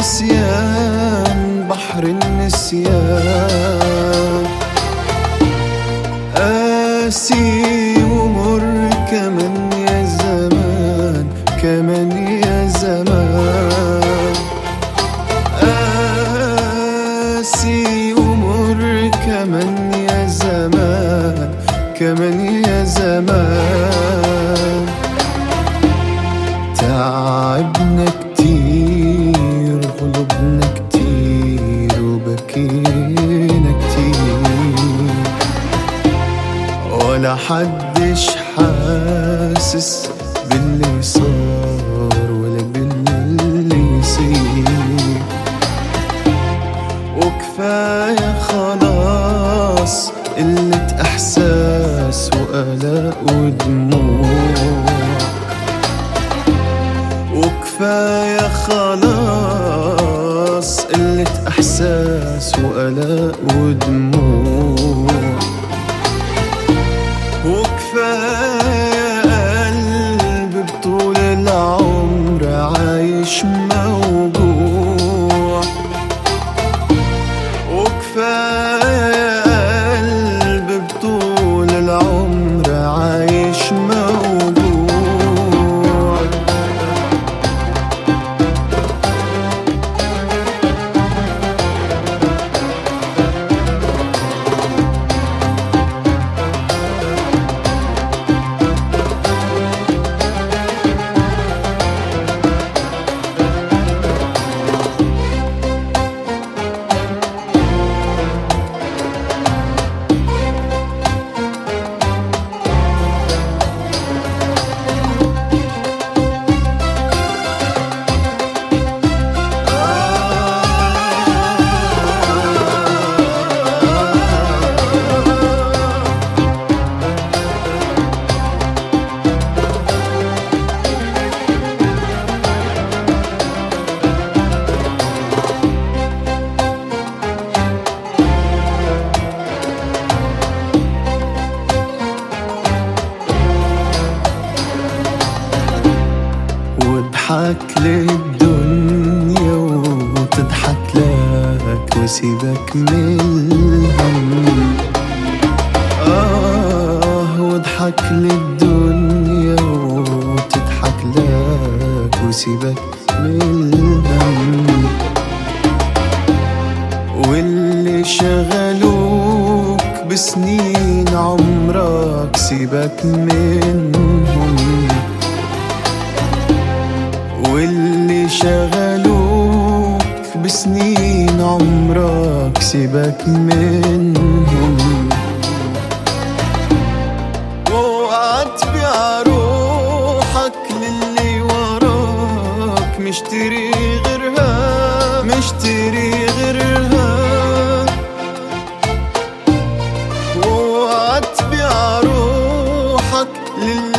النسيان، بحر النسيان. قاسي ومر كمان يا زمان، كمان يا زمان. قاسي ومر كمان يا زمان، كمان يا زمان. تعبنا كتير، غلبنا كتير، وبكينا كتير، ولا حدش حاسس باللي صار ولا باللي يصير. وكفاية خلاص قلة إحساس وقلق ودموع. وكفاية خلاص قلة إحساس وقلق ودموع. وكفاية قلب بطول العمر عايش موجوع. وكفاية قلب بطول العمر عايش موجوع. واضحك للدنيا وتضحك لك، وسيبك من الهم. واضحك للدنيا وتضحك لك، وسيبك من الهم. واللي شغلوك بسنين عمرك سيبك منهم. واللي شغلوك بسنين عمرك سيبك منهم. وقعت بيع روحك للي وراك، مشتري غيرها، مشتري غيرها. وقعت بيع روحك للي